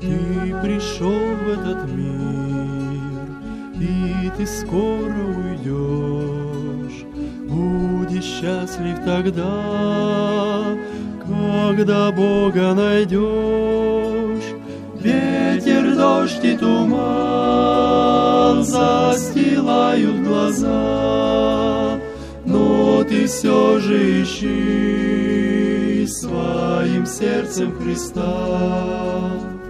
Ты пришел в этот мир, и ты скоро уйдешь. Будешь счастлив тогда, когда Бога найдешь. Ветер, дождь и туман застилают глаза, но ты все же ищи своим сердцем Христа.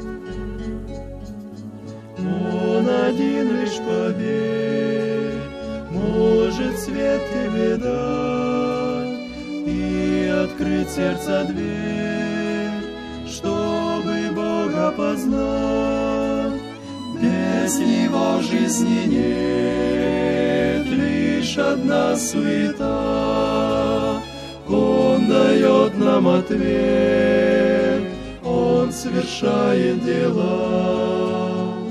Он один лишь, поверь, может свет тебе дать и открыть сердце дверь, чтобы Бога познать. Без Него жизни нет, лишь одна суета. Он дает нам ответ, Он совершает дела.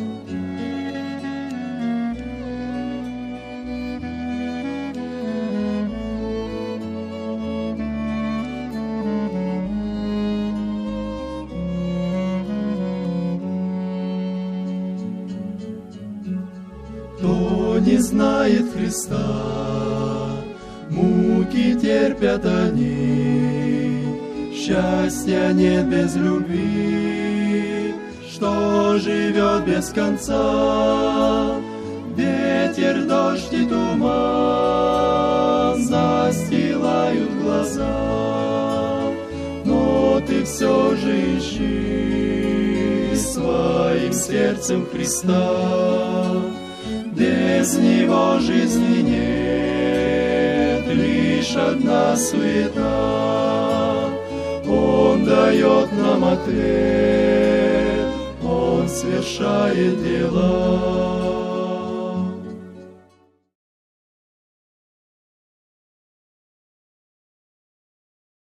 Кто не знает Христа, муки терпят они, счастья нет без любви, что живет без конца. Ветер, дождь и туман застилают глаза, но ты все же ищи своим сердцем Христа. Без Него жизни нет, лишь одна суета. Он дает нам ответ, Он совершает дела.